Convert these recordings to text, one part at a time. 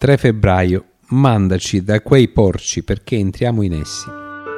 3 febbraio. Mandaci da quei porci perché entriamo in essi.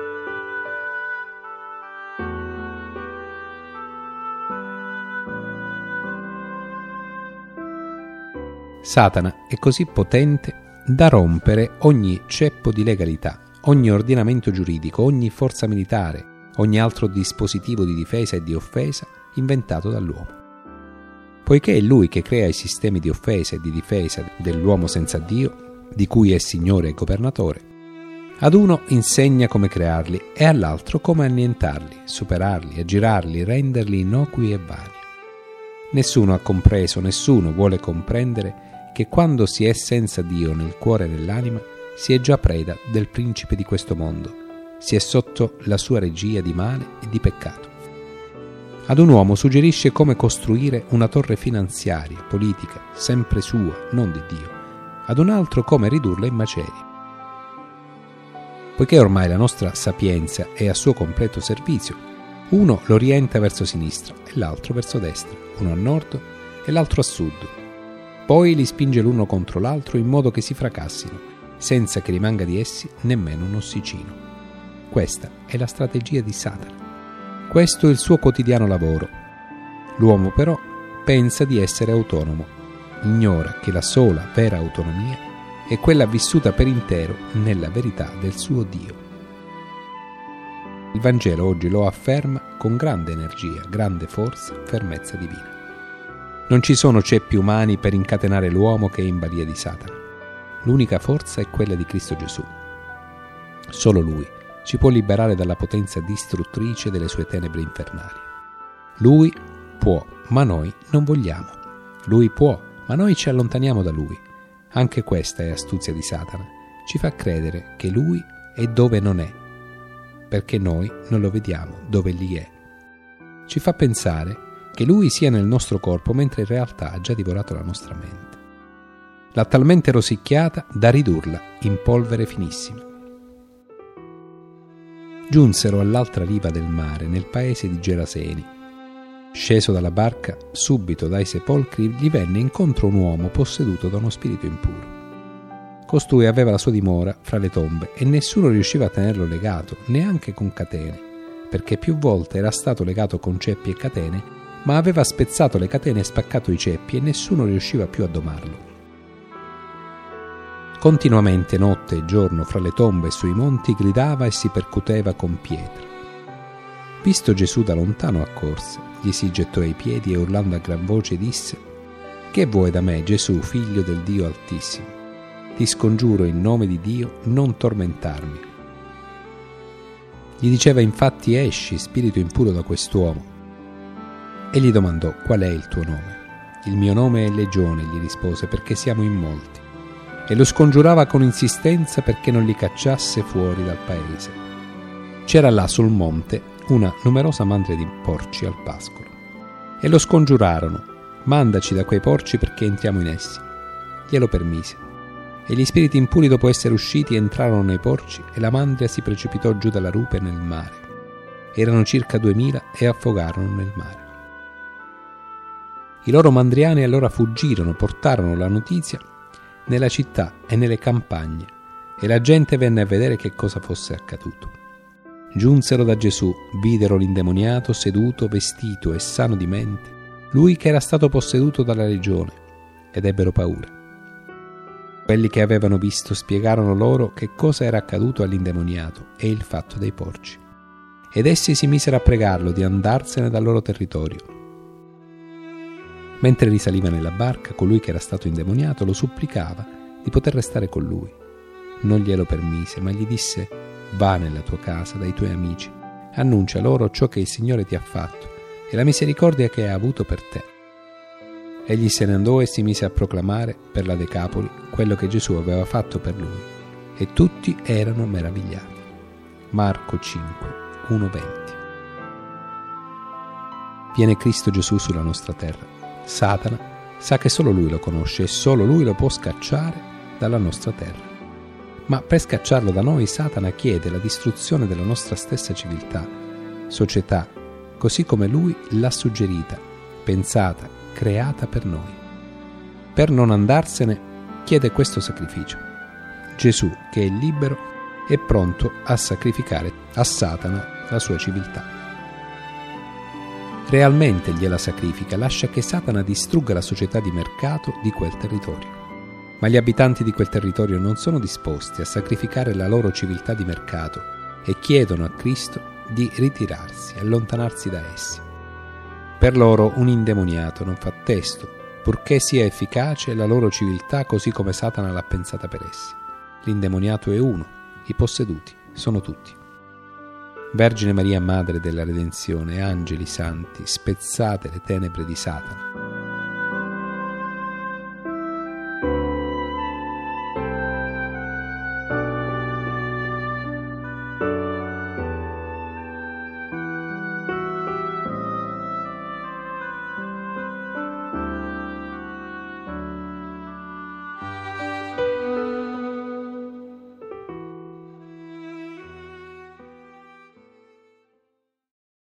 Satana è così potente da rompere ogni ceppo di legalità, ogni ordinamento giuridico, ogni forza militare, ogni altro dispositivo di difesa e di offesa inventato dall'uomo. Poiché è lui che crea i sistemi di offesa e di difesa dell'uomo senza Dio, di cui è Signore e Governatore, ad uno insegna come crearli e all'altro come annientarli, superarli, aggirarli, renderli innocui e vani. Nessuno ha compreso, nessuno vuole comprendere che quando si è senza Dio nel cuore e nell'anima, si è già preda del principe di questo mondo, si è sotto la sua regia di male e di peccato. Ad un uomo suggerisce come costruire una torre finanziaria, politica, sempre sua, non di Dio, ad un altro come ridurla in macerie. Poiché ormai la nostra sapienza è a suo completo servizio, uno lo orienta verso sinistra e l'altro verso destra, uno a nord e l'altro a sud. Poi li spinge l'uno contro l'altro in modo che si fracassino, senza che rimanga di essi nemmeno un ossicino. Questa è la strategia di Satana. Questo è il suo quotidiano lavoro. L'uomo però pensa di essere autonomo. Ignora che la sola vera autonomia è quella vissuta per intero nella verità del suo Dio. Il Vangelo oggi lo afferma con grande energia, grande forza, fermezza divina. Non ci sono ceppi umani per incatenare l'uomo che è in balia di Satana. L'unica forza è quella di Cristo Gesù. Solo Lui ci può liberare dalla potenza distruttrice delle sue tenebre infernali. Lui può, ma noi non vogliamo. Lui può, ma noi ci allontaniamo da Lui. Anche questa è astuzia di Satana. Ci fa credere che Lui è dove non è, perché noi non lo vediamo dove Egli è. Ci fa pensare che Lui sia nel nostro corpo, mentre in realtà ha già divorato la nostra mente. L'ha talmente rosicchiata da ridurla in polvere finissima. Giunsero all'altra riva del mare, nel paese di Geraseni. Sceso dalla barca, subito dai sepolcri gli venne incontro un uomo posseduto da uno spirito impuro. Costui aveva la sua dimora fra le tombe e nessuno riusciva a tenerlo legato, neanche con catene, perché più volte era stato legato con ceppi e catene, ma aveva spezzato le catene e spaccato i ceppi e nessuno riusciva più a domarlo. Continuamente notte e giorno fra le tombe e sui monti gridava e si percuteva con pietre. Visto Gesù da lontano accorse, gli si gettò ai piedi e urlando a gran voce disse: «Che vuoi da me, Gesù, figlio del Dio Altissimo? Ti scongiuro in nome di Dio non tormentarmi». Gli diceva infatti: «Esci, spirito impuro, da quest'uomo». E gli domandò: «Qual è il tuo nome?» «Il mio nome è Legione», gli rispose, «perché siamo in molti». E lo scongiurava con insistenza perché non li cacciasse fuori dal paese. C'era là sul monte una numerosa mandria di porci al pascolo. E lo scongiurarono: «Mandaci da quei porci perché entriamo in essi». Glielo permise. E gli spiriti impuri, dopo essere usciti, entrarono nei porci e la mandria si precipitò giù dalla rupe nel mare. Erano circa 2000 e affogarono nel mare. I loro mandriani allora fuggirono, portarono la notizia nella città e nelle campagne, e la gente venne a vedere che cosa fosse accaduto. Giunsero da Gesù, videro l'indemoniato seduto, vestito e sano di mente, lui che era stato posseduto dalla legione, ed ebbero paura. Quelli che avevano visto spiegarono loro che cosa era accaduto all'indemoniato e il fatto dei porci. Ed essi si misero a pregarlo di andarsene dal loro territorio. Mentre risaliva nella barca, colui che era stato indemoniato lo supplicava di poter restare con lui. Non glielo permise, ma gli disse: «Va nella tua casa dai tuoi amici, annuncia loro ciò che il Signore ti ha fatto e la misericordia che ha avuto per te». Egli se ne andò e si mise a proclamare per la Decapoli quello che Gesù aveva fatto per lui, e tutti erano meravigliati. Marco 5, 1-20. Viene Cristo Gesù sulla nostra terra. Satana sa che solo lui lo conosce e solo lui lo può scacciare dalla nostra terra. Ma per scacciarlo da noi, Satana chiede la distruzione della nostra stessa civiltà, società, così come lui l'ha suggerita, pensata, creata per noi. Per non andarsene, chiede questo sacrificio. Gesù, che è libero, è pronto a sacrificare a Satana la sua civiltà. Realmente gliela sacrifica, lascia che Satana distrugga la società di mercato di quel territorio. Ma gli abitanti di quel territorio non sono disposti a sacrificare la loro civiltà di mercato e chiedono a Cristo di ritirarsi, allontanarsi da essi. Per loro un indemoniato non fa testo, purché sia efficace la loro civiltà così come Satana l'ha pensata per essi. L'indemoniato è uno, i posseduti sono tutti. Vergine Maria, Madre della Redenzione, angeli santi, spezzate le tenebre di Satana.